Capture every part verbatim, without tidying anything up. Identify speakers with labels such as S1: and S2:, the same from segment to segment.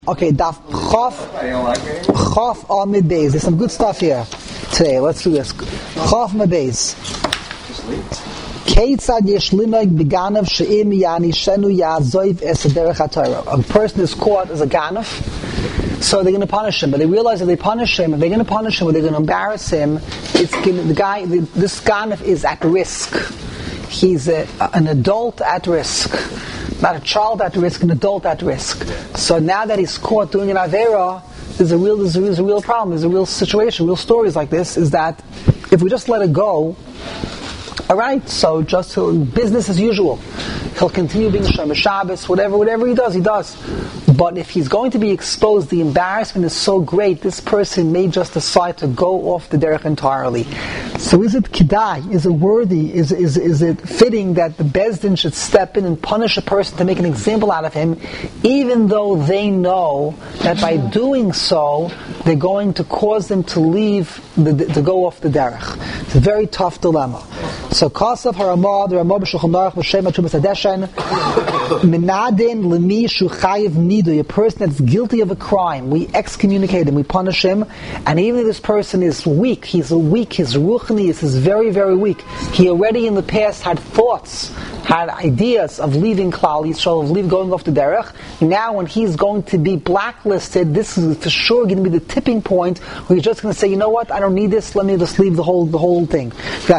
S1: Okay, Daf Chof Chof Amid Beis. There's some good stuff here today. Let's do this. Chof Amid Beis. Keitzad yesh limag b'ganav she'im yanishenu ya'azoiv es derech haTorah. A person is caught as a ganav, so they're going to punish him. But they realize that they punish him, and they're going to punish him, or they're going to embarrass him. It's gonna, the guy. The, this ganav is at risk. He's a, an adult at risk. Not a child at risk, an adult at risk. So now that he's caught doing an avera, there's a real, there's a, there's a real problem. There's a real situation. Real stories like this is that if we just let it go, all right. So just business as usual. He'll continue being Shomer Shabbos, whatever, whatever he does, he does. But if he's going to be exposed, the embarrassment is so great. This person may just decide to go off the derech entirely. So is it kidai? Is it worthy? Is is is it fitting that the Beis Din should step in and punish a person to make an example out of him, even though they know that by doing so they're going to cause them to leave, the, to go off the derech? It's a very tough dilemma. So Kasav Haramah, the Ramah b'Shulchan Aruch b'Shem HaTrumas HaDeshen, Menadin l'mi shu chayiv nidui, a person that's guilty of a crime, we excommunicate him, we punish him, and even if this person is weak, he's a weak, his ruchni is very, very weak. He already in the past had thoughts, had ideas of leaving Klal Yisrael, of leaving, going off the derech. Now when he's going to be blacklisted, this is for sure going to be the tipping point where he's just going to say, you know what, I don't need this, let me just leave the whole the whole thing.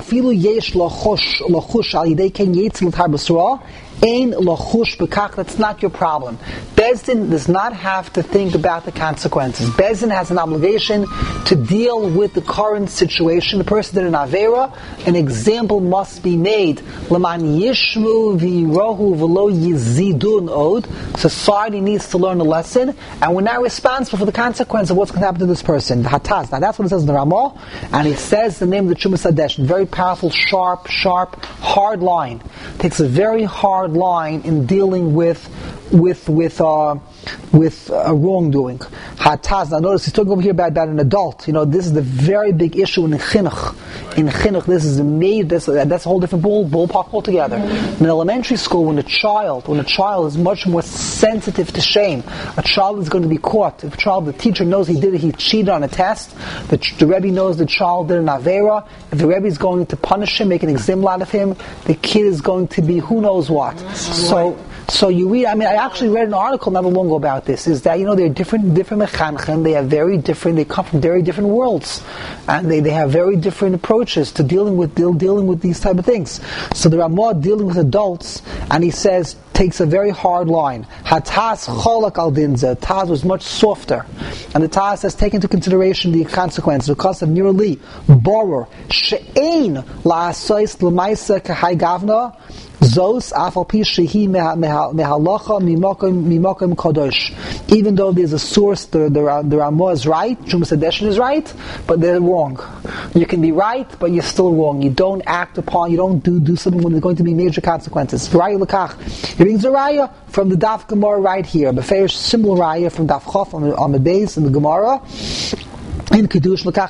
S1: Ein lachush b'kach, that's not your problem. Beis Din does not have to think about the consequences. Beis Din has an obligation to deal with the current situation. The person did an avera, an example must be made. L'man yishmu v'yirohu v'lo yizidun od. Society needs to learn a lesson, and we're not responsible for the consequence of what's going to happen to this person. The hataz. Now that's what it says in the Ramah, and it says the name of the Trumas HaDeshen. Very powerful, sharp, sharp, hard line. It takes a very hard line in dealing with with with uh, with uh, wrongdoing. Hataz. Now notice he's talking over here about, about an adult. You know, this is the very big issue in chinuch. In chinuch, this is a made. That's, that's a whole different ball ballpark altogether. In elementary school, when a child when a child is much more sensitive to shame, a child is going to be caught. If a child, the teacher knows he did it, he cheated on a test. The, the Rebbe knows the child did an avera. If the Rebbe is going to punish him, make an example out of him, the kid is going to be who knows what. So. So you read, I mean, I actually read an article not long ago about this, is that, you know, they're different, different mechanchen, they have very different, they come from very different worlds, and they, they have very different approaches to dealing with, deal, dealing with these type of things. So the Ramah dealing with adults, and he says, takes a very hard line. Hataz cholak al dinza. Taz was much softer, and the Taz has taken into consideration the consequences because of nearly borer she'ein la'asois l'maisa kahai gavna zos afal pi shehi mehalacha mimokim mimokim kadosh. Even though there's a source, the the, the Ramah is right, Trumas HaDeshen is right, but they're wrong. You can be right, but you're still wrong. You don't act upon, you don't do do something when there's going to be major consequences. Raya l'kach. It brings a raya from the Daf Gemara right here. The fair similar raya from Daf Chof on the, on the base in the Gemara. In Kiddush, a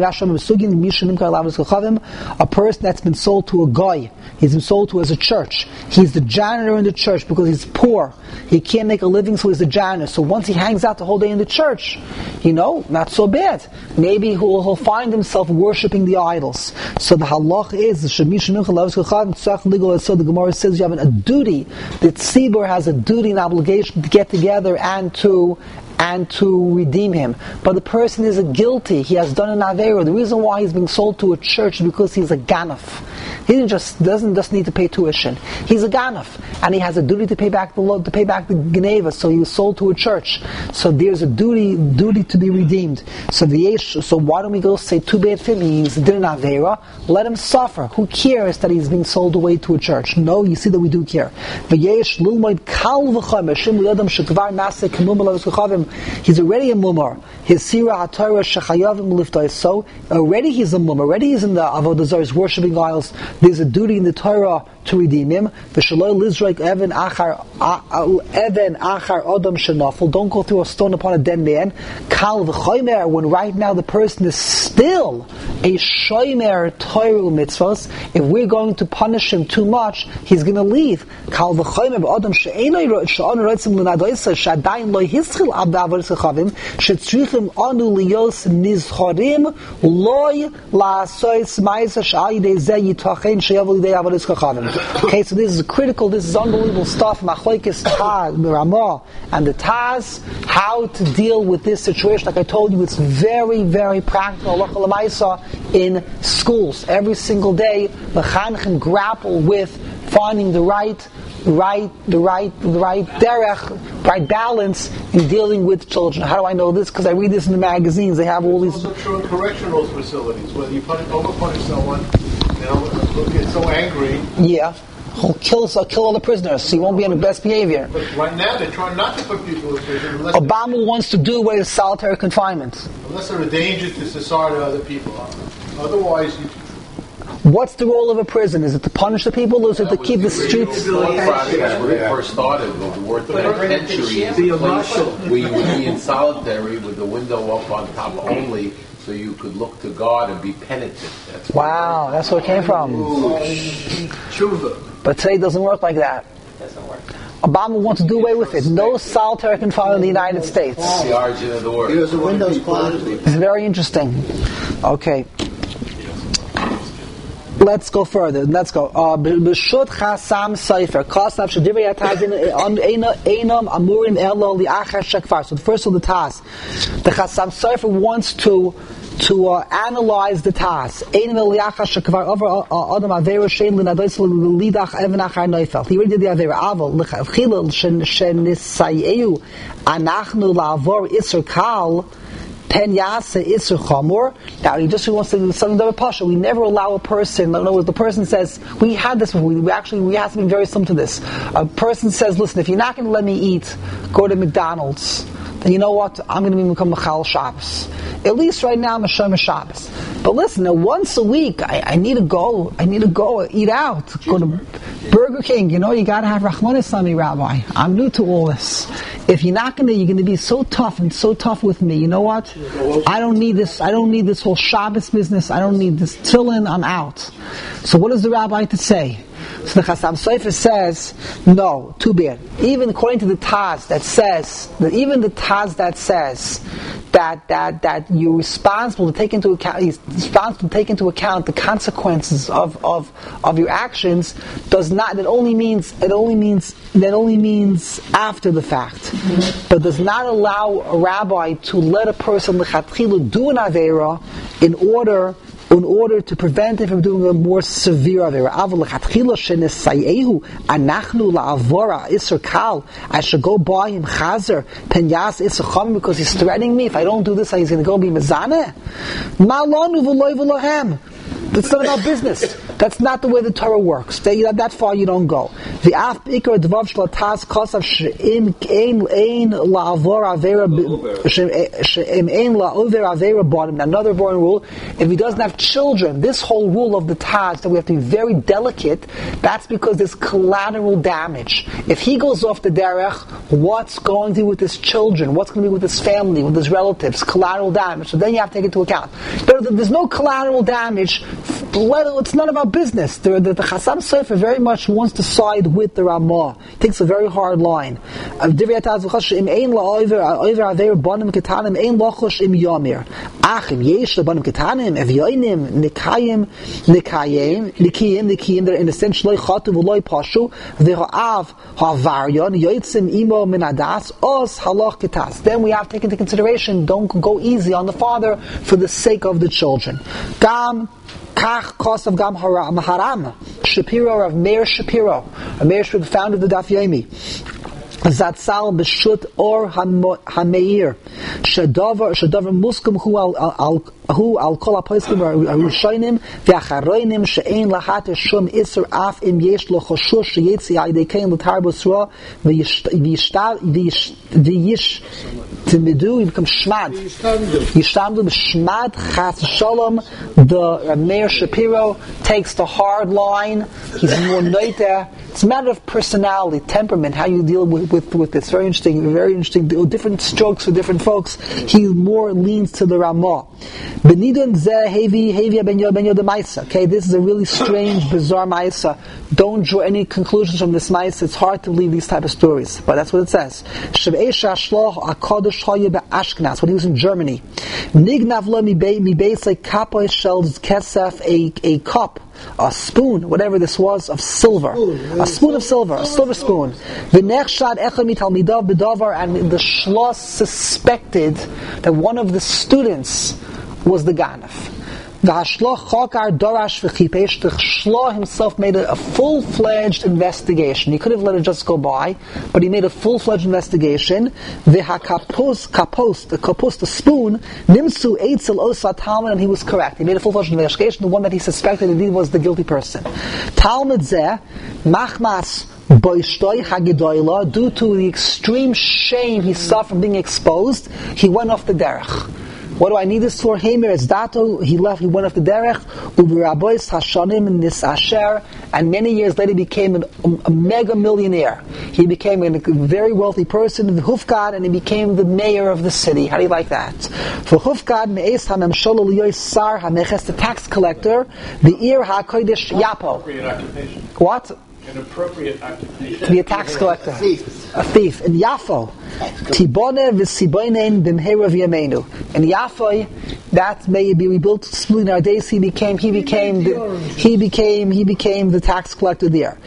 S1: person that's been sold to a guy, he's been sold to as a church. He's the janitor in the church because he's poor. He can't make a living, so he's the janitor. So once he hangs out the whole day in the church, you know, not so bad. Maybe he'll, he'll find himself worshipping the idols. So the halach is, so the Gemara says you have a duty, the tzibur has a duty and obligation to get together and to and to redeem him. But the person is a guilty. He has done an avera. The reason why he's being sold to a church is because he's a ganaf. He didn't just doesn't just need to pay tuition. He's a ganaf, and he has a duty to pay back the to pay back the geneva. So he was sold to a church. So there's a duty duty to be redeemed. So the yesh, so why don't we go say too bad for him? He did an avera. Let him suffer. Who cares that he's being sold away to a church? No, you see that we do care. The yesh lulmoid kal v'cham Hashem l'adam shekvar naseh k'mum l'avos. He's already a mumar. His sirah haTorah shechayavim liftoi. So already he's a mumar. Already he's in the avodah zarah, worshiping idols. There's a duty in the Torah to redeem him. V'shaloi lizroik even achar even achar adam shenafel. Don't go through a stone upon a dead man. Kal v'chomer. When right now the person is still a shomer Torah mitzvos. If we're going to punish him too much, he's going to leave. Kal v'chomer adam she'enoi she'on rotzim l'nadoisa shadayin lo hischil ab בעבודת כוכבים, שצריכים אנו להיות נזכרים לא לעשות מעשה שעל ידי זה ייתכן שיבוא לידי עבודת כוכבים. Okay, so this is critical, this is unbelievable stuff, Machlokes Taz, Ramah, and the Taz, how to deal with this situation. Like I told you, it's very, very practical, halacha l'maisa, in schools. Every single day, the Chanchim grapple with finding the right right, the right, the right derech, right balance in dealing with children. How do I know this? Because I read this in the magazines. They have all these.
S2: It's also true in correctional facilities. Whether you punish, over punish someone, you know, look, get so angry.
S1: Yeah. He'll kill, uh, kill all the prisoners, so he won't be in the best behavior.
S2: But right now they're trying not to put people in prison. Unless
S1: Obama wants to do away with solitary confinement.
S2: Unless they're a danger to society or other people. Otherwise, you...
S1: What's the role of a prison? Is it to punish the people, or is it to keep the streets?
S3: When it first started, the word penitentiary is a place where you would be in solitary with the window up on top only, so you could look to God and be penitent. That's
S1: wow, that's where it came from. But today it doesn't work like that.
S4: Doesn't work.
S1: Obama wants to do away with it. No solitary confinement in the United States.
S3: That's the origin of the word.
S1: It's very interesting. Okay. Let's go further. Let's go. B'shut chasam sefer kasav shedivrei hatazin einam amurim elo li'achar shekvar. So the first of the tas, the chasam sefer wants to to uh, analyze the tas. Einam elo li'achar shekvar over adam avera shein l'nadois l'lidach even achar neifel. He already did the avera. Aval l'chilil shenisayeu anachnu la'avor isur kal. Now he just wants to do something of a pasha. We never allow a person. In other words, the person says, we had this before. We actually we have to be very similar to this. A person says, listen, if you're not going to let me eat, go to McDonald's. Then you know what? I'm going to become Machal Shabbos. At least right now, I'm a Shomer Shabbos. But listen, now once a week, I, I need to go. I need to go eat out. Go to Burger King. You know, you got to have Rachmanis on me, Rabbi. I'm new to all this. If you're not going to, you're going to be so tough and so tough with me. You know what? I don't need this. I don't need this whole Shabbos business. I don't need this tefillin. I'm out. So what does the rabbi to say? So the Chasam Sofer says, no, too bad. Even according to the Taz that says, that even the Taz that says that that that you're responsible to take into account, he's responsible to take into account the consequences of, of, of your actions, does not. That only means it only means that only means after the fact, mm-hmm. but does not allow a rabbi to let a person lechatchilu do an avera in order. in order to prevent him from doing a more severe avera. I should go buy him chazer, penyas isacham, because he's threatening me. If I don't do this, he's going to go be mezaneh. That's not about business. That's not the way the Torah works. They, that far you don't go. The af ikar dvav shlatas kosav sheim ein ein laavor avera sheim ein laover avera bottom. Another boring rule: if he doesn't have children, this whole rule of the Taz that we have to be very delicate. That's because there's collateral damage. If he goes off the derech, what's going to do with his children? What's going to be with his family, with his relatives? Collateral damage. So then you have to take into account. There's no collateral damage. It's none of our business. The, the, the Chasam Sofer very much wants to side with the Ramah. He takes a very hard line. If he doesn't then we have to take into consideration, don't go easy on the father for the sake of the children. Gam Kach cost of Gam Haram Shapiro of Meir Shapiro. Meir Shapiro founded the Daf Yomi. Zatzal b'shut or hameir shedavar shedavar muskum hu al al hu al kol haposkim harushonim v'acharonim she'ein lahat shum iser af im yesh lo choshush sheyetzi ayidei kein l'tar b'sra v'yishtav v'yish timidu you become shmad yishtamdu b'shmad chas shalom. The Meir Shapiro takes the hard line. He's more noiter. It's a matter of personality, temperament, how you deal with, with, with this. Very interesting, very interesting. Different strokes for different folks. not. He more leans to the Ramah. Benidun zeh hevi hevi ben yo ben yo the Maisa. Okay, this is a really strange, bizarre Maisa. Don't draw any conclusions from this Maisa. It's hard to believe these type of stories, but that's what it says. Shev'esha shloch akadosh haye be'Ashkenaz when he was in Germany. Nignav lo mi beis like kapoy shel kesef a a cup, a spoon, whatever this was, of silver, a spoon of silver, a silver spoon. V'nechshad echad mitalmidav b'davar, and the shlos suspected that one of the students was the Ganef. The Shloh himself made a, a full-fledged investigation. He could have let it just go by, but he made a full-fledged investigation. The kapos, kapos, the kapos, the spoon, nimsu eitzel osa Talmud, and he was correct. He made a full-fledged investigation. The one that he suspected indeed was the guilty person. Talmud zeh machmas boishtoi hagedoyla, due to the extreme shame he suffered from being exposed, he went off the derech. What do I need this for? Heimer is dato. He left. He went off the derech. Uvirabois hashanim nisasher, and many years later became an, a mega millionaire. He became a very wealthy person, the Hufgad, and he became the mayor of the city. How do you like that? For Hufgad me'es hamemshol liyoy sar hameches, the tax collector, the ir hakodesh yapo. What?
S2: An appropriate occupation.
S1: To be a tax collector. A thief. A thief. In Yafo. Tibone v'siboinen b'mhera v'yameinu. In Yafo, that may be rebuilt in our days. He became, he became, the, he became, he became the tax collector there.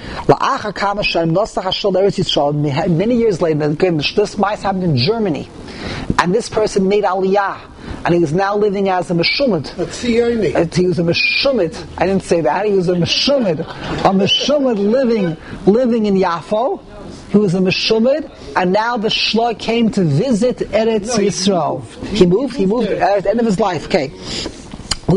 S1: Many years later, this mice happened in Germany, and this person made Aliyah. And he was now living as a Meshumad. He was a Meshumad. I didn't say that. He was a Meshumad. A Meshumad living, living in Yafo. He was a Meshumad. And now the Shloh came to visit Eretz no, Yisrael. He moved. He moved at the end of his life. Okay. He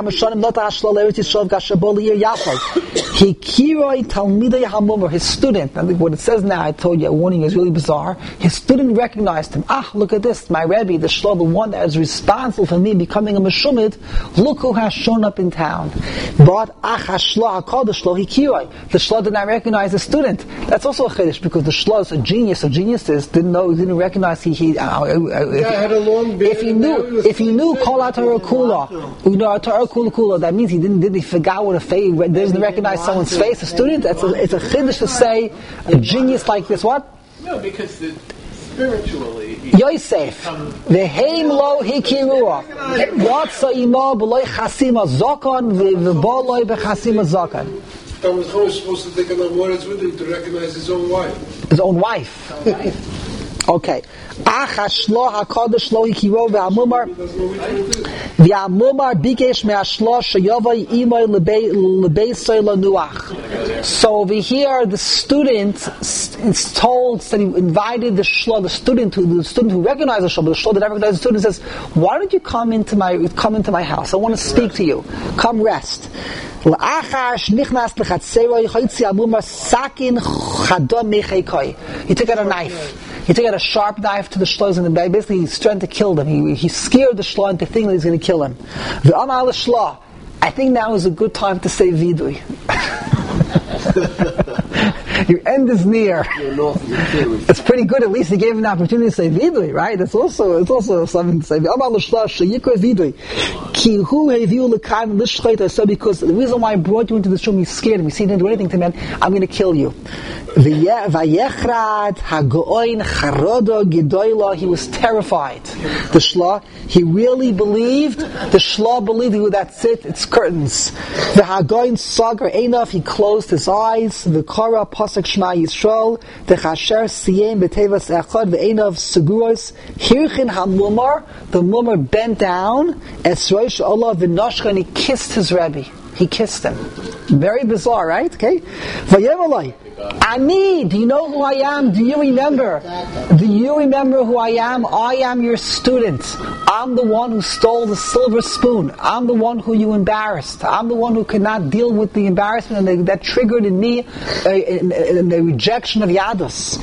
S1: kiroi talmidei hamumar, his student. I think what it says now, I told you, a warning is really bizarre. His student recognized him. Ah, look at this, my Rebbe, the Shloh, the one that is responsible for me becoming a Meshumid. Look who has shown up in town. But ach hashloh hakol, the Shloh he kiroi. The Shloh did not recognize the student. That's also a chiddush because the Shloh is a genius of geniuses. Didn't know, didn't recognize he. he uh, uh, if,
S2: yeah, had a long beard,
S1: if he knew, if he knew kol atar kula. Torah kula kula, that means he didn't did he forgot what a face, doesn't recognize someone's face. A student, that's a, it's a chiddush to say a genius like this. What?
S2: No, because the, spiritually,
S1: Yosef, veheim lo hikirua, yatsa imo b'loy chasima zokon v'boloi b'chasima zokon.
S2: Thomas was supposed to take an amoritz with him to recognize his own wife.
S1: His own wife. Okay. Ach hashloh hakadosh lo hikiro ve'amumar ve'amumar bikesh me'ashloh sheyovay imoy lebeisay lanuach. So over here, the student is told that he invited the shloh, the student who the student who recognized the shloh, but the shloh that never recognized the student says, "Why don't you come into my come into my house? I want to speak to you. Come rest." He took out a knife. He took out a sharp knife to the shloh, and basically he's trying to kill them. He, he scared the shloh into thinking that he's going to kill him. I think now is a good time to say vidui. Your end is near. It's pretty good. At least he gave him an opportunity to say vidui, right? It's also it's also something to say. So because the reason why I brought you into this room, he scared him. He said, he didn't do anything to me. I'm going to kill you. He was terrified. The shloh, he really believed. The shloh believed. He, that's it. It's curtains. The hagoyin sagar enough. He closed his eyes. The kara pasuk shema Yisrael. The chasher siyem betevas echad ve'enav seguros. Hirchin hamumar. The mumar bent down. Esroish Allah v'noshcha, and he kissed his Rebbe. He kissed him. Very bizarre, right? Okay. Vayevalai. Ani, do you know who I am? Do you remember? Do you remember who I am? I am your student. I'm the one who stole the silver spoon. I'm the one who you embarrassed. I'm the one who could not deal with the embarrassment, and that triggered in me a, a, a, a rejection of Yadus.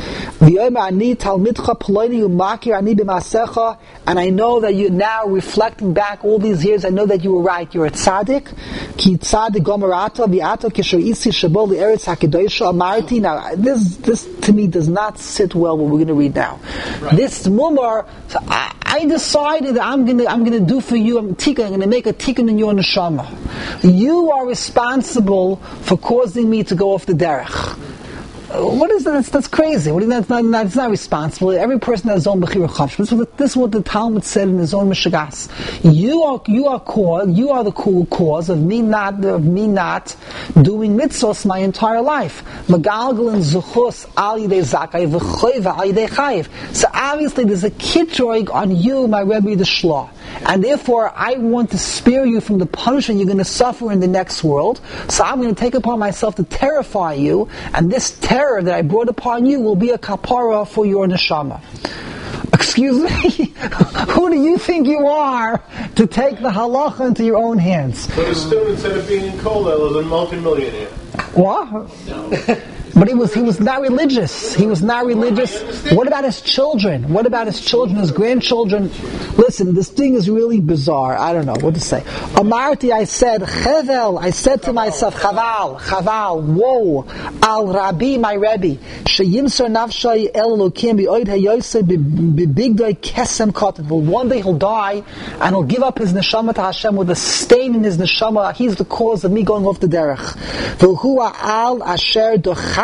S1: And I know that you're now reflecting back all these years. I know that you were right. You're a tzaddik. Ki tzaddik gomarata v'ato kisher isi shabol li'eretz hakedosh amarti. Now, this this to me does not sit well. What we're going to read now. Right. This mumar, so I, I decided that I'm gonna I'm gonna do for you. I'm tikkun. I'm gonna make a tikkun in your neshama. You are responsible for causing me to go off the derech. What is that? That's, that's crazy. What is that? It's not, not, it's not responsible. Every person has his own bechira chafsh. This is what this is what the Talmud said in his own mishagas. You are you are cause. You are the cool cause of me not of me not doing mitzvos my entire life. Magalgal and zuchus al yidei zakai v'choiva al yidei chayiv. So obviously there's a kitroig on you, my Rebbe the Shlah. And therefore, I want to spare you from the punishment you're going to suffer in the next world. So I'm going to take upon myself to terrify you, and this terror that I brought upon you will be a kapara for your neshama. Excuse me? Who do you think you are to take the halacha into your own hands?
S2: But a student, instead of being in Kollel, is a multimillionaire.
S1: What? No. But he was he was not religious. He was not religious. What about his children? What about his children, his grandchildren? Listen, this thing is really bizarre. I don't know what to say. Amarti, I said, Chevel, I said to myself, Chaval, Chaval, woe, Al Rabbi, my Rebbe, Sheyimsar Nafshay El Elokim B'Oid HaYoseh B'Bigdoi Kesem Kotet. Well, one day he'll die, and he'll give up his neshama to Hashem with a stain in his neshama. He's the cause of me going off the derech. V'Hua Al Asher Doch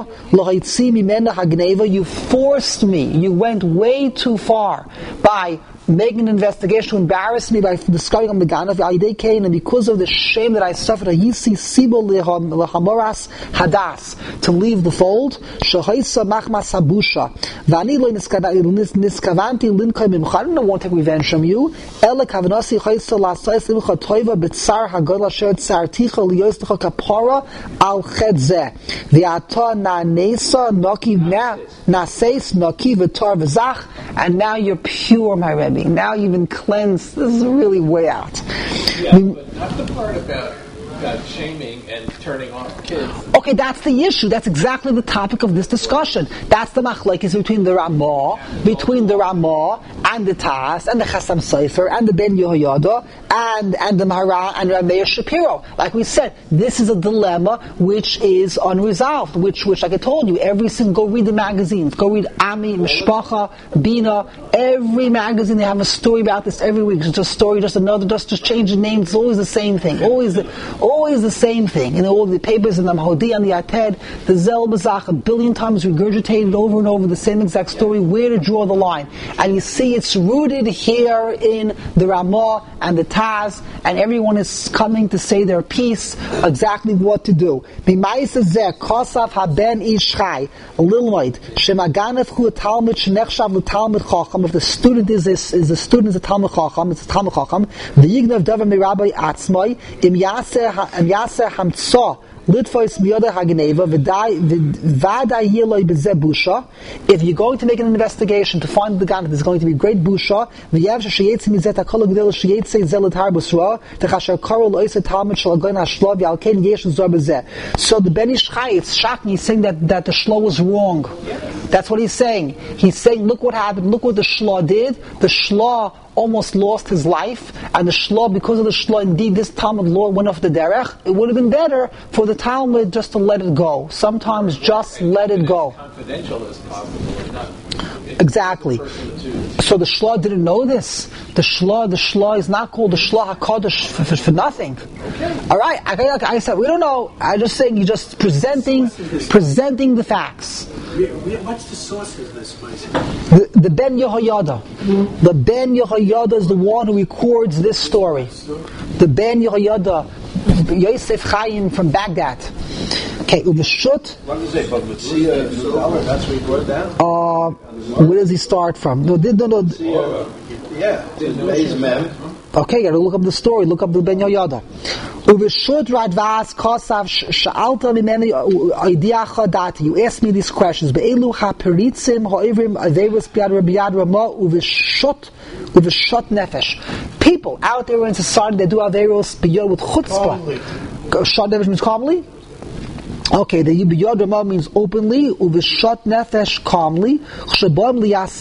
S1: you forced me, you went way too far by making an investigation to embarrass me by discovering I'm the Ganav, and because of the shame that I suffered, to leave the fold, I don't want to take revenge from you. And now you're pure, my Rebbe. Now you've been cleansed. This is really way out.
S4: Yeah, but not the part about God shaming and turning off kids.
S1: Okay, that's the issue. That's exactly the topic of this discussion. That's the machlekes between the Ramah, between the Ramah and the Taz and the Chasam Sofer and the Ben Yehoyada and and the Mahara and Rameir Shapiro. Like we said, this is a dilemma which is unresolved. Which, which, like I told you, every single go read the magazines. Go read Ami, Mishpacha, Bina. Every magazine they have a story about this every week. It's just a story, just another, just just change the name. It's always the same thing. Always, the, always the same thing. In all the papers, in the Mahodi and the Ated, the Zel Bazach, a billion times regurgitated over and over the same exact story. Where to draw the line? And you see, it's rooted here in the Ramah and the Taz, and everyone is coming to say their piece, exactly what to do. Kosav haben ishchai lilmoid shemaganef hu talmud shnechshav l'talmud chacham. If the student is is, is the student is a talmud chacham, it's a talmud chacham. V'yignav davar mirabbi atzmai im yaseh im yaseh hamtso. If you're going to make an investigation to find the gun, there's going to be great busha. So the Ben Ish Chai, it's shocking, he's saying that, that the shlo was wrong. That's what he's saying. He's saying, look what happened, look what the shlo did. The shlo almost lost his life, and the shlo, because of the shlo, indeed this Talmud law went off the derech. It would have been better for the Talmud just to let it go. Sometimes just let it go.
S4: Confidential as possible, not
S1: exactly. So the shlo didn't know this. The shlo, the shlo is not called the shlo hakodesh for, for, for nothing.
S4: Okay.
S1: All right. I, like I said, we don't know. I'm just saying, you're just presenting, presenting the facts.
S5: What's the source of this, please?
S1: The, the Ben Yehoyada. The Ben Yehoyada is the one who records this story. The Ben Yehoyada, Yosef Chaim from Baghdad. Okay, Uveshut.
S2: What does it say? But Mitzia Nudala, that's where he brought down?
S1: Uh, where does he start from? No, no, no.
S2: no. Yeah, Beis Mem.
S1: Okay, you gotta look up the story, look up the Ben Yehoyada. Uveshut Radvas Kosav Sha'alta Mimeni Idiacha Dati. You asked me these questions. Be'elu HaPeritzim Ha'ivrim Averis B'yad B'yad Ramah Uveshut Uveshut Nefesh. People out there in society that do Averos B'yad with Chutzpah. Shut Nefesh means calmly? Okay, the B'yad Ramah means openly, Uveshut Nefesh calmly. When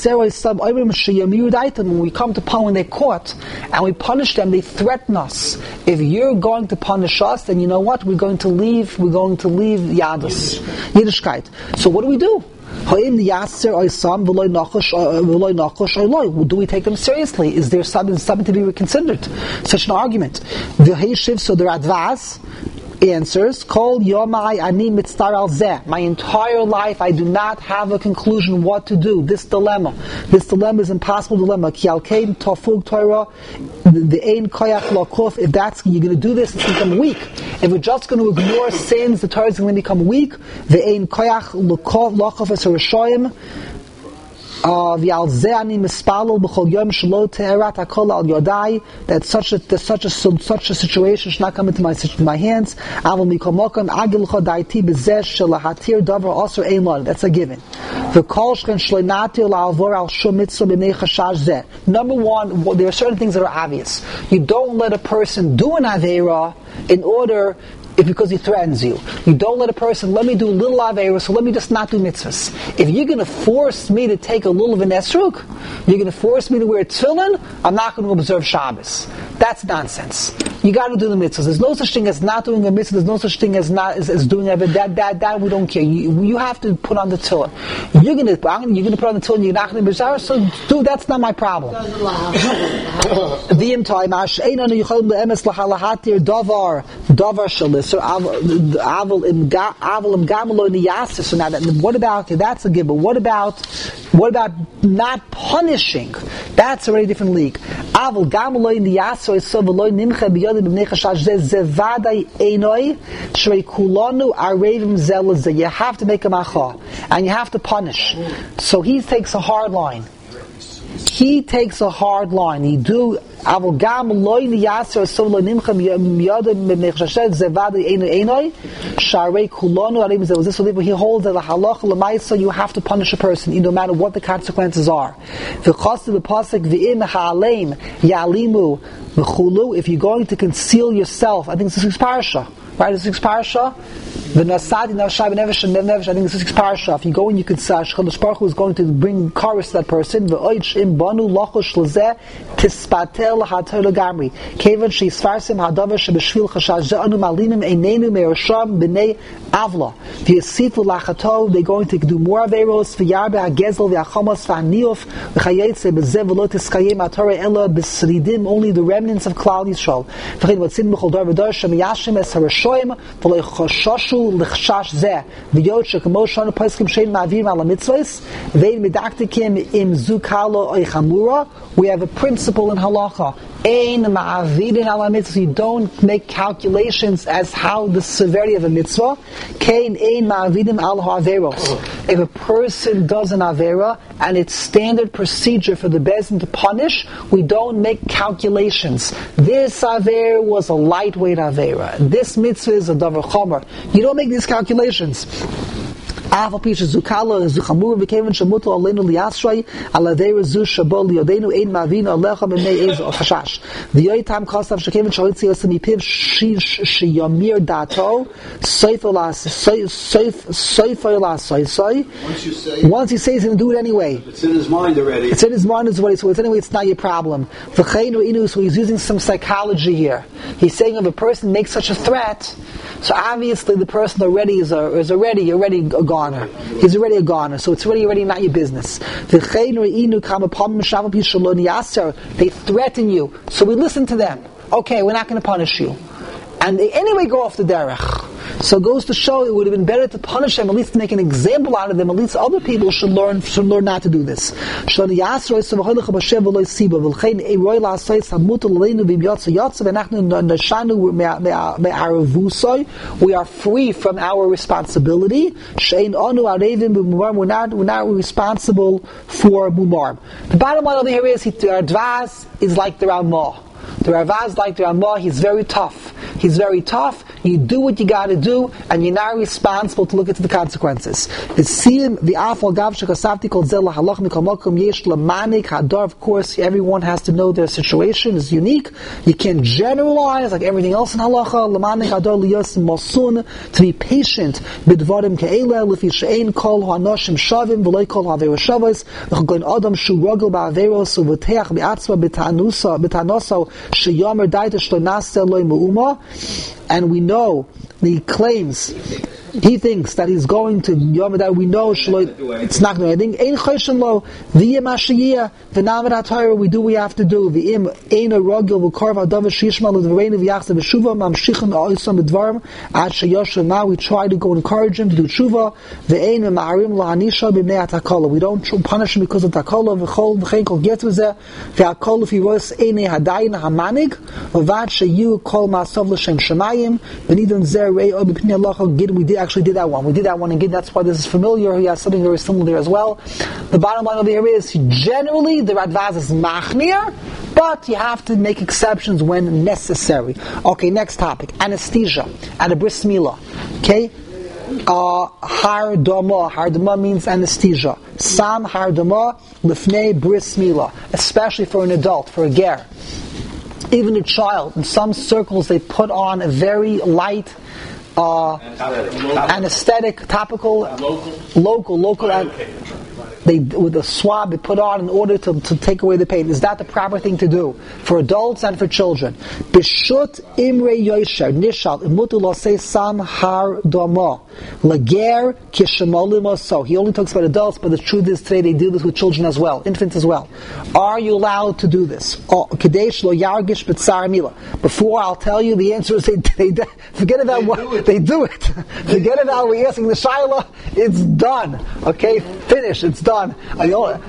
S1: we come to Paul when they're caught and we punish them, they threaten us. If you're going to punish us, then you know what? We're going to leave. We're going to leave Yadus, Yiddishkeit. So what do we do? Do we take them seriously? Is there something, something to be reconsidered? Such an argument. So the Radvaz answers, Kol Yomai Ani Mitztar al Zeh. My entire life I do not have a conclusion what to do. This dilemma. This dilemma is an impossible dilemma. Ki al Kain Tafug Torah, the Ein Koyach Lakuf. If that's, you're going to do this, it's going to become weak. If we're just going to ignore sins, the Torah is going to become weak. The Ein Koyach Lakuf as Harashoyim. That such a that such a such a situation should not come into my my hands. That's a given. Number one, there are certain things that are obvious. You don't let a person do an avera in order. If because he threatens you. You don't let a person, let me do a little avera, so let me just not do mitzvahs. If you're going to force me to take a little of an esrog, you're going to force me to wear tefillin, I'm not going to observe Shabbos. That's nonsense. You got to do the mitzvahs. There's no such thing as not doing a mitzvah. There's no such thing as not as, as doing avera. That that that we don't care. You, you have to put on the tefillin. You're going to you're going to put on the tefillin. You're not going to be bizarre. So, dude, that's not my problem. V'im toimash einan yichol be'emes lahalahatir davar davar shalis. So aval im aval im gamelo niyaseh. So now, that, what about that's a given? What about what about not punishing? That's a very different league. Aval gamelo niyaseh so v'lo nimcha biyodim b'nei chashash zeh zevadai einoi shrei kulanu arevim zelazeh. You have to make a macha and you have to punish. So he takes a hard line. He takes a hard line. He do avogam loy niyaser so lo nimcha miyadim b'nechashet zevadi eno enoi sharei kulonu arim zeh. This is he holds that the halacha l'maisa you have to punish a person no matter what the consequences are. V'chas the pasuk v'im ha'aleim yalimu v'chulu. If you're going to conceal yourself, I think this is parasha. Right, this is Parsha. The Nasadi Navshai Nevesh and Nevesh. I think this is Parsha. If you go and you can say, Shchodesh Baruch Hu is going to bring chorus to that person. V'oich im banu lochosh lezeh tispatel haTorah gamri. Kevan sheisfarsim hadavar shebeshvil chashash ze'anu malinim einenu me'ersham b'nei avla. V'yasifu lachato. They're going to do more averos. V'yarbe hagezel v'achamos v'aniyuf v'chayetze b'zeh v'lo tiskayim haTorah ela b'sridim. Only the remnants of Klal Yisrael. V'chein v'tzin b'chol dar v'dar shemiyashim es harash. Shoyim v'lo chashashu l'chashash zeh v'yot shekamo shanu paiskim shein ma'avim ala mitzvahs ve'in medaktikim im zukalo oichamura. We have a principle in halacha. Ein ma'avidin ala mitzvah. You don't make calculations as how the severity of a mitzvah. Kein ein ma'avidim al ha'averos. If a person does an avera and it's standard procedure for the bezin to punish, we don't make calculations. This avera was a lightweight avera. This mitzvah is a davar chomer. You don't make these calculations. Afal pisha zukala zuchamur v'kevan shemuto alenu liyasrei aladei zu shabol liyodenu ein mavina alecha b'nei ez chashash v'yoytam kostav shekevan shalitzi yosem yipiv shiyamir dato soifolas soifolas soisoi. Once he says he's going to do it anyway,
S5: it's in his mind already.
S1: It's in his mind as well. So it's anyway, it's not your problem. V'cheinu inu. So he's using some psychology here. He's saying if a person makes such a threat, so obviously the person already is a, is already already a goner. He's already a goner, so it's already already not your business. They threaten you, so we listen to them. Okay, we're not going to punish you, and they anyway go off the derech. So it goes to show it would have been better to punish them, at least to make an example out of them. At least other people should learn should learn not to do this. So we are free from our responsibility. We're not, we're not responsible for mumar. The bottom line over here is the Radvaz is like the Ramah. The Ravaz is like the Ramah. He's very tough. He's very tough. You do what you got to do, and you're not responsible to look into the consequences. The siyim, the afal gav shekasavti kol zel lahalach mikol mokum yesh lamanik hadar. Of course, everyone has to know their situation is unique. You can't generalize like everything else in halacha. Lamanik hadar liyos mosun, to be patient. Bidvarim ke'ela lefi she'ein kol hanoshim shavim v'loy kol ha'avera shavos v'chogon adam shu rogel ba'averos u'v'teach bi'atzma b'tanusa b'tanoso sheyomer daita shlo nase loy mu'uma. And we know the claims he thinks that he's going to Yom Hadar. We know it's not going to do anything. Ein choshen lo v'yeh mashiyah v'named haTorah. We do what we have to do. V'im ein rogel v'karv adav shishmal v'reinu v'yachzav v'shuva mamshichim oisam b'dvarim ad sheyoshev. Now we try to go and encourage him to do tshuva. V'ein ma'arim la'anisha b'nei hatakola. We don't punish him because of takola. V'chol v'chein kol get with that. V'akol if he was einei hadayin hamanig v'vad sheyu kol ma'asav l'shem shemayim v'nidon zer rei o b'pnei Allah gid. We did actually did that one. We did that one again. That's why this is familiar. He has something very similar there as well. The bottom line over here is generally the Radvaz is machmir, but you have to make exceptions when necessary. Okay, next topic: anesthesia at a bris milah. Okay, uh, har dama. Har dama means anesthesia. Sam har dama lifnei bris milah, especially for an adult, for a ger, even a child. In some circles, they put on a very light. Uh, anesthetic, topical, local, local, local and they with a swab they put on in order to, to take away the pain. Is that the proper thing to do for adults and for children? Bishut imre yosher nishal imutu losei sam har dama lager kishemolim. So he only talks about adults, but the truth is today they do this with children as well, infants as well. Are you allowed to do this? Kadesh lo yargish b'tzar mila. Before I'll tell you, the answer is they, they, they forget about they what do they do it. Forget about we're asking the shaila. It's done. Okay, finish. It's done. I,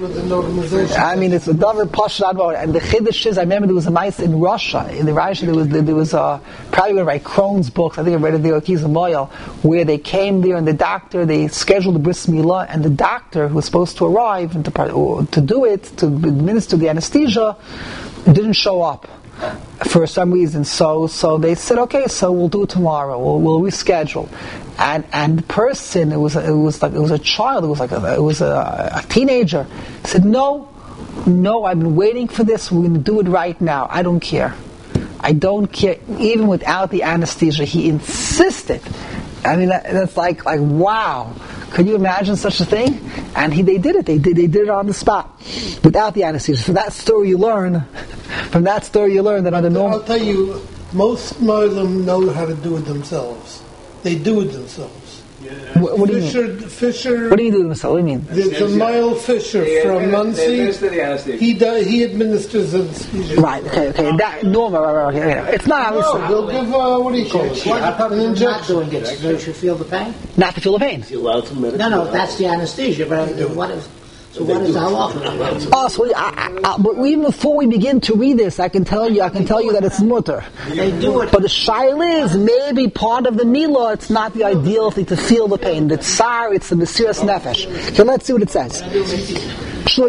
S1: I mean, it's a davar pashad. And the chiddush is, I remember there was a mice in Russia. In the Russia, there was there was a probably one of my Crohn's books. I think I read it there, Akiz Moyle, where they came there and the doctor they scheduled the bris milah, and the doctor who was supposed to arrive and to to do it to administer the anesthesia didn't show up for some reason. So so they said, okay, so we'll do it tomorrow. We'll, we'll reschedule. And and the person, it was it was like it was a child. It was like a, it was a, a teenager. Said, no, no, I've been waiting for this. We're going to do it right now. I don't care. I don't care. Even without the anesthesia, he insisted. I mean, that, that's like like wow. Could you imagine such a thing? And he, they did it. They did. They did it on the spot, without the anesthesia. From that story, you learn. From that story, you learn that under normal.
S6: I'll tell you, most Muslims know how to do it themselves. They do it themselves.
S1: Yeah. What, what
S6: Fisher,
S1: do you mean?
S6: Fisher.
S1: What do you do themselves? What do you mean?
S6: There's a Mile Fisher
S4: they
S6: from Muncie.
S4: The
S6: he does, he administers anesthesia.
S1: Right. Okay. Okay. That normal. Right, right, okay, okay. It's not.
S6: No, they'll give uh, what do you call it?
S5: How come
S6: An
S5: you're
S6: injection.
S5: not doing it? So you should feel the pain?
S1: Not to feel the pain.
S5: No, no, that's the anesthesia. But I, what is? So what is the halacha?
S1: Oh, so I, I, I, but even before we begin to read this, I can tell you, I can tell you that it's mutter.
S5: They do it.
S1: But the shaila is maybe part of the milah. It's not the ideal thing to feel the pain. The tsar, it's the mesiras nefesh. Okay, let's see what it says. So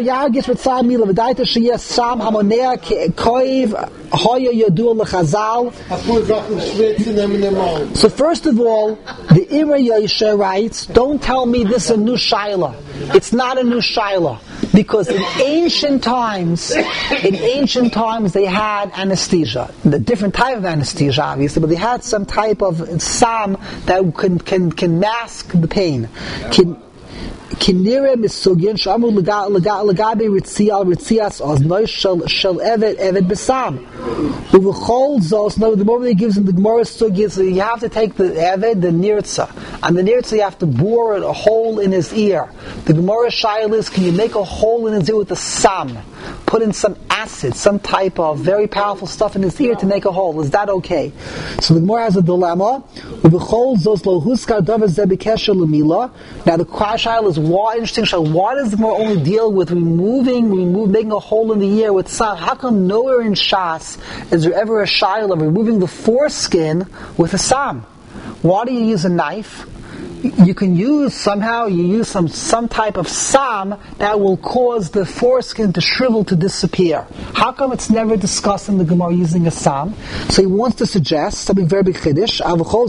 S1: first of all, the Imre Yosher writes, don't tell me this is a new shaila. It's not a new shaila. Because in ancient times, in ancient times they had anesthesia. The different type of anesthesia, obviously, but they had some type of sam that can can, can mask the pain. Can, Kinire misugin shamu legabe ritzial ritzias oznoi shel shel evet evet besam. Uvechol zos. No, the moment he gives him the Gemara sugin, so you have to take the evet, the nirtza, and the nirtza you have to bore a hole in his ear. The Gemara shail is, can you make a hole in his ear with the sam? Put in some acid, some type of very powerful stuff in his ear to make a hole. Is that okay? So the Gemara has a dilemma. Uvechol zos lo huskar davar ze b'kesher l'mila. Now the shail is, why interesting? Why does the Gemara only deal with removing, remove, making a hole in the ear with sam? How come nowhere in Shas is there ever a shaila of removing the foreskin with a sam? Why do you use a knife? You can use somehow, you use some some type of sam that will cause the foreskin to shrivel, to disappear. How come it's never discussed in the Gemara using a sam? So he wants to suggest something very big chiddush.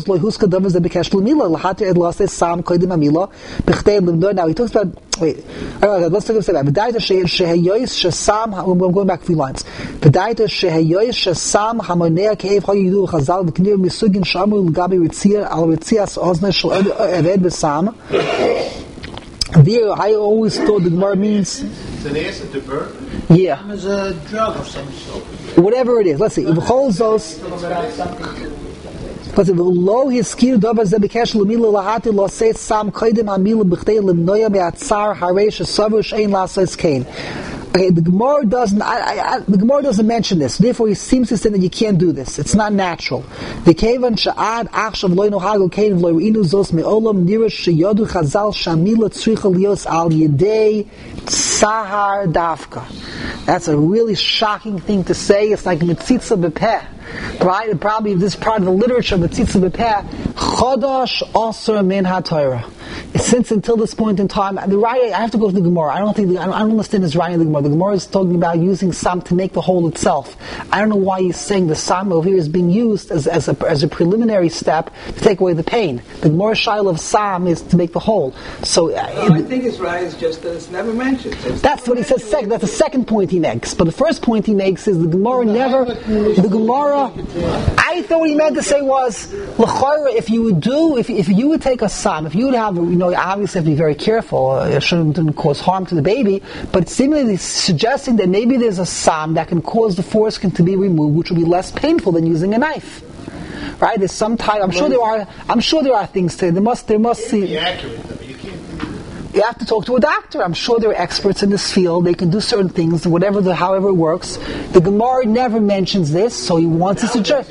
S1: Now he talks about, wait, let's take a step back. I'm going back a few lines. There, I always thought the Gemara means.
S2: It's an acid to burn.
S1: Yeah.
S5: It's a drug of some sort.
S1: Whatever it is. Let's see. If it holds those. Because if lo hiskir davar ze bikesh lemila lahati lo say sam kodim amila b'chtei lemnoya be'atzar haresh savu shein lasos kain. Okay, the Gemara doesn't. I, I, I, the Gemara doesn't mention this. Therefore, he seems to say that you can't do this. It's not natural. The kevan sha'ad achshav loy nohago kein v'loy inu zos me'olam nirish sheyodu chazal shamila tzricha lios al yedei tzahar dafka. That's a really shocking thing to say. It's like mitzitza b'peh. Right? And probably this part of the literature of mitzitza b'peh. Chodosh osur min ha'torah. Since until this point in time, the Raya, I have to go to the Gemara. I don't think the, I, don't, I don't understand this Raya in the Gemara. The Gemara is talking about using Sam to make the hole itself. I don't know why he's saying the Sam over here is being used as, as, a, as a preliminary step to take away the pain. The Gemara Shail of Sam is to make the hole. So uh,
S7: no, I think his Raya is just that it's never mentioned. It's
S1: that's what he says second. That's the second point he makes. But the first point he makes is the Gemara never, the Gemara, I thought what he meant to say was, L'chayra, if you would do, if, if you would take a Sam, if you would have, you know, obviously have to be very careful. It shouldn't cause harm to the baby. But seemingly suggesting that maybe there's a Sam that can cause the foreskin to be removed, which will be less painful than using a knife. Right? There's some type. I'm sure there are. I'm sure there are things to. There must. There must
S2: be
S1: be.
S2: accurate though. You can't.
S1: You have to talk to a doctor. I'm sure they're experts in this field. They can do certain things, whatever the however it works. The Gemara never mentions this, so he wants to suggest.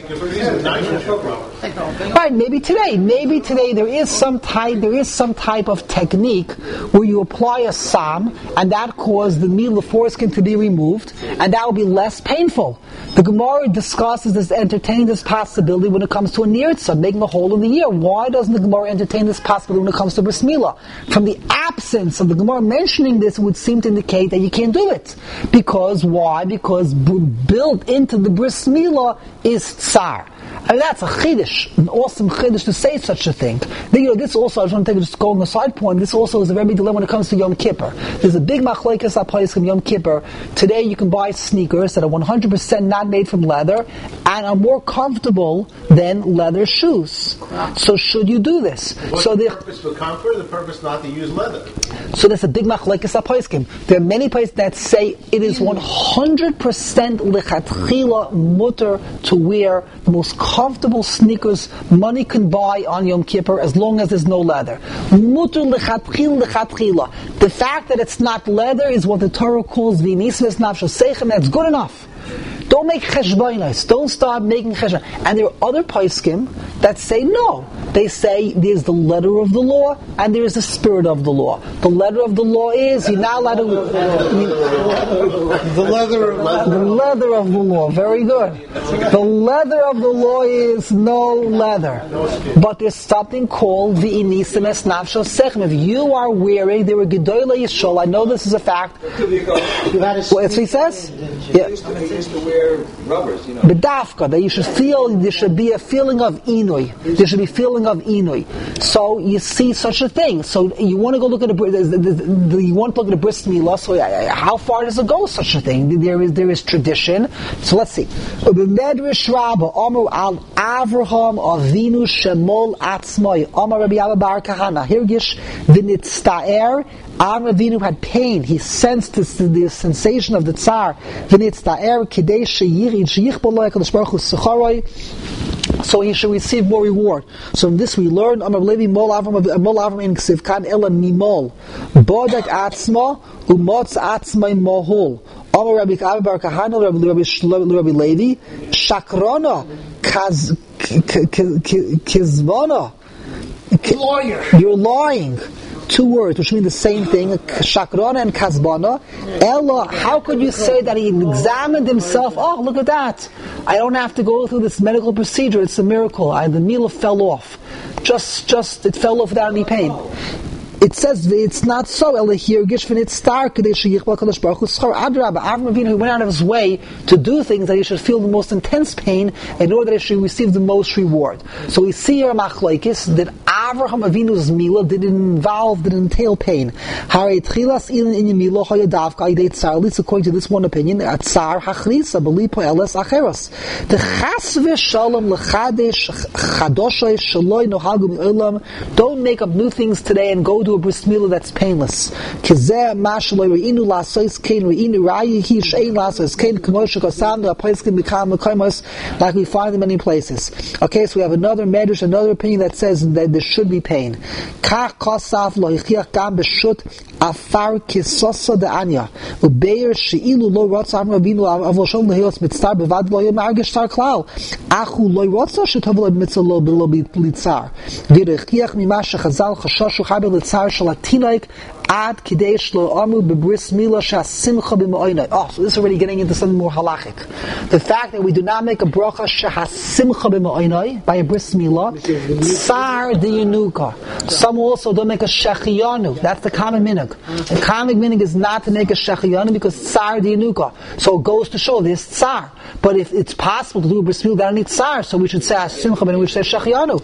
S1: Right, maybe today, maybe today there is some type, there is some type of technique where you apply a Sam, and that causes the meal, the foreskin to be removed, and that will be less painful. The Gemara discusses this, entertaining this possibility when it comes to a nirtza, making a hole in the ear. Why doesn't the Gemara entertain this possibility when it comes to bris milah? From the absence of the Gemara mentioning this, it would seem to indicate that you can't do it. Because why? Because b- built into the bris milah is tsar. I mean, that's a chiddush, an awesome chiddush to say such a thing. Then, you know, this also, I just want to take just going a side point, this also is a very big dilemma when it comes to Yom Kippur. There's a big machlokes apayis Yom Kippur. Today you can buy sneakers that are one hundred percent not made from leather and are more comfortable than leather shoes. So should you do this?
S2: What's
S1: so
S2: the
S1: the
S2: purpose for comfort? The purpose not to use leather.
S1: So there's a big machlokes apayis. There are many places that say it is one hundred percent lechatchila mutter to wear the most comfortable sneakers money can buy on Yom Kippur as long as there's no leather. Mutter lechatchila lechatchila. The fact that it's not leather is what the Torah calls v'nisves nafsho seichem. That's good enough. Don't make cheshbonos. Don't start making cheshbon. And there are other poskim that say no. They say there's the letter of the law and there is the spirit of the law. The letter of the law is you're not allowed to.
S6: The leather of
S1: the leather of the law. Very good. The leather of the law is no leather, but there's something called the inisim es nafsho sechem. If you are wearing, there were gedola yishol. I know this is a fact. What well, he says? Yeah.
S7: Rubbers, you know.
S1: Bedafka, that you should feel, there should be a feeling of inui. There should be a feeling of inui. So you see such a thing. So you want to go look at a, you want to look at a bris milah. So how far does it go? Such a thing. There is there is tradition. So let's see. Medrash Rabbah Amru al Avraham Avinu Shemol Atzmai Amar Rabbi Abba Bar Kahana Hirgish V'nitztaer. Avram Avinu had pain. He sensed this, the sensation of the tsar. V'nitztaer kidei sheyiri sheyich b'loy HaKadosh Baruch Hu secharoi. So he should receive more reward. So from this we learn Amar Levi Mol Avram Mol Avram in Ksiv Kan Ela Mimol Bodak Atzma Umotz Atzmai Mohul. Amar Rabbi Abba Bar Kahana Rabbi Levi Shakrona Kaz Kizvana.
S6: lawyer.
S1: You're lying. Two words, which mean the same thing, shakrona and kazbana. Ella, how could you say that he examined himself? Oh, look at that. I don't have to go through this medical procedure. It's a miracle. I, the milah fell off. Just, just, it fell off without any pain. It says it's not so. Ella here, Gishvin, it's stark. Avram Avinu went out of his way to do things that he should feel the most intense pain in order that he should receive the most reward. So we see here machlokes that Avraham Avinu's Mila did it involve, did it entail pain. Hare Tchilas in in Mila Hayadavka Idei Tsar, at least according to this one opinion, at Tsar Hachrisa, Belipo Eles Acheros. The Chasve Shalom Lechadesh Chadoshay Shaloi Nohagum Ulam. Don't make up new things today and go to a bris milah that's painless. Kizeh Mashaloi Reinu Lasois Kain Reinu Rayi Hi Shein Lasois Kain Kenoshik Osam the Apaiskin Mikam Mekoimos, like we find in many places. Okay, so we have another medrash, another opinion that says that there should be pain. Kach Kosaf Lo Yichiach Gam Beshut Afar Kisosa De Anya Ubeir Sheilu Lo Rotza Am Rabinu Avoshon Lehiyos Mitzar Bevad Lo Yom Argish Tar Klal Achu Lo Rotza Shetavol Mitzah Lo Bilo Litzar V'Yichiach Mima Shechazal Chashoshu Chaber Litzar Shalatinoik Ad Kidesh Lo Amu Bebris Mila Shasimcha B'Ma'oinai. Oh, so this is already getting into something more halachic. The fact that we do not make a bracha Shasimcha B'Ma'oinai by a bris milah, Tsar Diyanuka. Some also don't make a Shechiyanu. That's the common minhag. The common minhag is not to make a Shechiyanu because Tsar Diyanuka. So it goes to show this Tsar. But if it's possible to do a bris milah, that need Tsar. So we should say Simcha, but we should say Shechiyanu.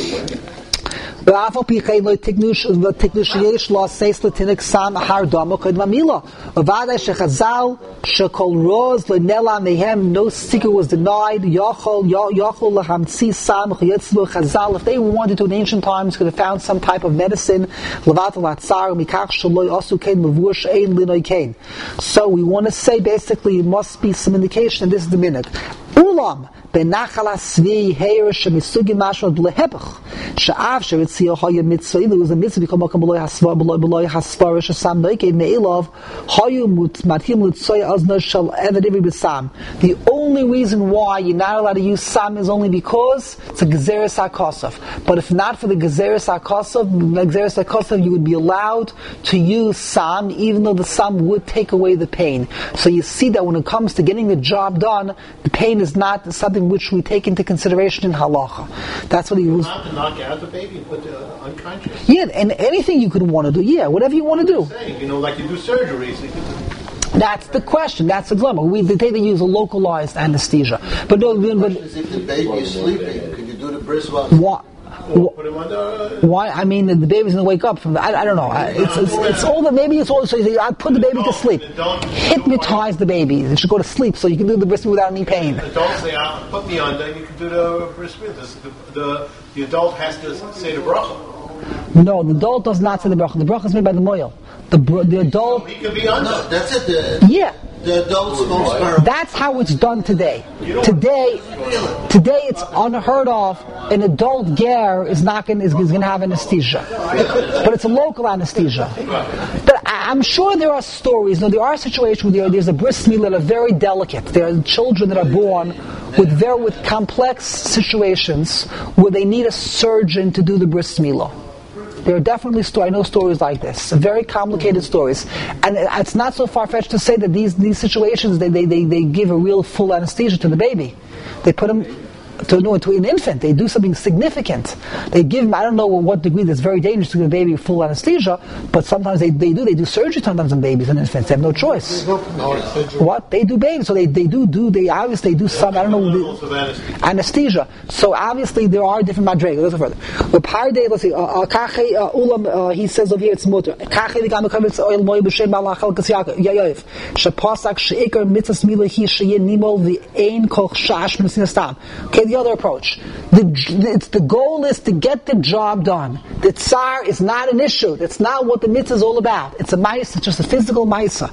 S1: ואף על פי כן לא תקנו שיש לו סייס לתינק סם אחר דומו קודם המילה. ובוודאי שחז"ל שכל רוז לא נעלם מהם, no secret was denied, יכול להמציא סם ויצלו חז"ל. If they wanted to in ancient times, could have found some type of medicine, לבטל הצער, מכך שלא יעשו כן מבואר שאין לינוי כן. So we want to say basically it must be some indication, and this is the minute. אולם בנחל הסבי העיר שמסוגים משהו להפך שאף שרציו היה מצווה אילו זה מצווה בכל מקום בלוי הסבר בלוי הסבר ששם נויקד מאילוב היו מתאים לצוי אוזנו של עבד עברי בסם. The only reason why you're not allowed to use sam is only because it's a gezeres hakosov. But if not for the gezeres hakosov, the gezeres hakosov, you would be allowed to use sam even though the sam would take away the pain. So you see that when it comes to getting the job done, the pain is not something which we take into consideration in halacha. That's what he was.
S2: Not to knock out the baby, but uh, unconscious.
S1: Yeah, and anything you could want to do. Yeah, whatever you want to do.
S2: Saying, you know, like you do surgeries. You
S1: That's the question. That's the dilemma. We they, they use a localized anesthesia, but no. But
S8: if the baby is sleeping, can you do the bris milah?
S1: What? Why? I mean, the baby's going to wake up from the. I, I don't know. It's, it's, it's all that. Maybe it's all. So you I put the baby to sleep. Hypnotize the baby. It should go to sleep so you can do the bris milah without any pain.
S2: The adult say, ah, "Put me on." Then you can do the bris milah. The, the the adult has to say the bracha.
S1: No, the adult does not say the bracha. The bracha is made by the moil. The the adult.
S2: So he can be on.
S8: No, that's it. The,
S1: yeah.
S8: The adult smokes marijuana.
S1: That's how it's done today. Today, today it's unheard of. An adult ger is not going is, is going to have anesthesia, but it's a local anesthesia. But I'm sure there are stories. No, there are situations where there, there's a bris milah that are very delicate. There are children that are born with very with complex situations where they need a surgeon to do the bris milah. There are definitely stories. I know stories like this, very complicated stories, and it's not so far-fetched to say that these these situations they they they, they give a real full anesthesia to the baby. They put him to no to an infant. They do something significant. They give him. I don't know what degree that's very dangerous to give a baby full anesthesia, but sometimes they, they do. They do surgery sometimes on babies and infants. They have no choice. What they do, babies. So they, they do do they obviously they do some. I don't know the, anesthesia. So obviously there are different madrigas. Let's go further. But parday, let's see. Kache ulam. He says over here it's mutter. Kache the gamu kamitz oil moy b'shem balachal kasyaka yayof. Shepasak sheikar mitzvah milah hi sheyin nimol the ein koch shash mitzvah. Okay. The other approach. The, it's, the goal is to get the job done. The tsar is not an issue. That's not what the mitzvah is all about. It's a mitzvah, it's just a physical mitzvah.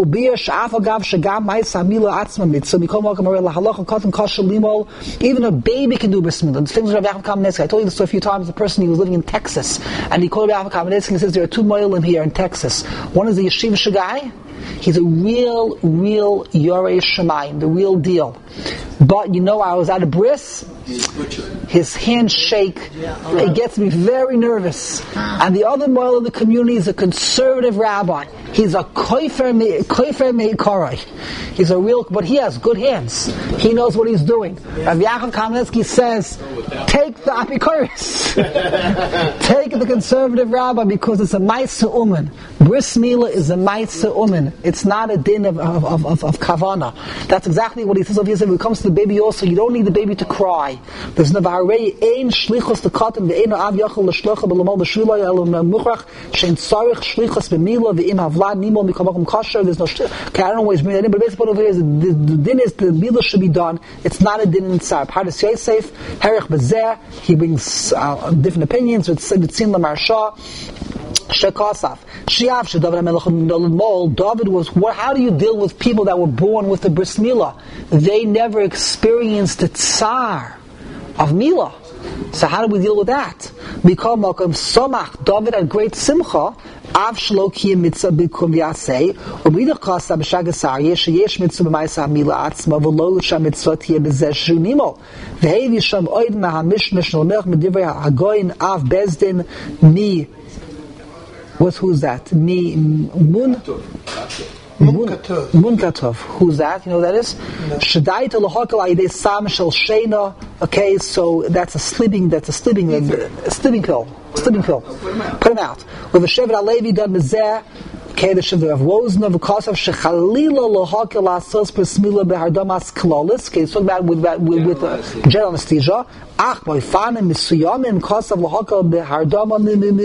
S1: Even a baby can do bris milah. Things Rav Yaakov Kamenetsky. I told you this a few times. The person he was living in Texas, and he called Rav Yaakov Kamenetsky and says there are two moilim here in Texas. One is the yeshiva shagai. He's a real, real Yorei Shemayim, the real deal. But you know, I was at a bris. His hands shake. It gets me very nervous. And the other moil of the community is a conservative rabbi. He's a koifer meikarai. He's a real, but he has good hands. He knows what he's doing. Rav Yaakov Kamenetsky says, take the apikoris. Take the conservative rabbi because it's a ma'aseh umen. Bris milah is a ma'aseh umen. It's not a din of of of, of kavana. That's exactly what he says. If it comes to the baby also, you don't need the baby to cry. There's navarei ein shlichus the cotton the ein av yachol l'shlocha b'lamal b'shula el muchrach shein tzarich shlichus b'mila v'im havlad nimol mikavam kosher. There's no okay, I don't always bring that in, but basically over here is the, the, the din is the mila should be done. It's not a din in tzar. Pardes Yosef herich b'zeh. He brings uh, different opinions. It's tzin l'marsha. Shekasaf. Shiav David HaMelech David was. What, how do you deal with people that were born with the bris milah? They never experienced the tsar of milah. So how do we deal with that? Because Malcolm Somach, David had great simcha. Av shlo kiyem mitzvah b'kum yaseh, u'b'idach kasa b'shagasar yesh yesh mitzvah b'maysa milah atzma v'lo sham mitzvah tiyeh b'zeh shunimo v'hevi sham oid ma'hamish mishno melch medivrei hagoyin av bezdin mi. What's who's that? Mi mun.
S6: Munkatov.
S1: Munkatov. Who's that? You know what that is? Shadai to lahakal ayidei sam shel sheina. Okay, so that's a sleeping. That's a sleeping. A, a sleeping pill. Sleeping pill. Put him out. With a shevet alevi done mezeh. Okay, the shevet of Wozna because of shechalila lahakal asos persmila behardamas klolis. Okay, so about with that with, with uh, general anesthesia. Ach, by fanim misuyamim kosav lahakal behardama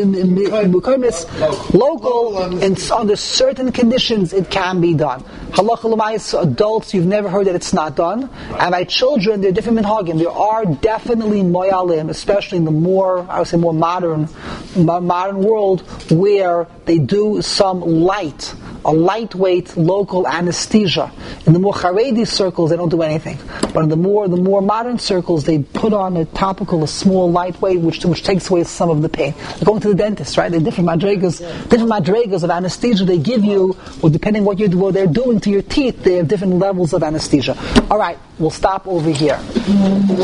S1: mukamis local and under certain conditions it can be done. Halacha l'mayis adults you've never heard that it's not done, and by children they're different minhagim. There are definitely moyalim, especially in the more I would say more modern modern world where they do some light. A lightweight local anesthesia. In the more Haredi circles, they don't do anything. But in the more the more modern circles, they put on a topical, a small lightweight, which which takes away some of the pain. They're going to the dentist, right? They're different madrigas, different madrigas of anesthesia they give you, or depending what you what they're doing to your teeth, they have different levels of anesthesia. All right, we'll stop over here.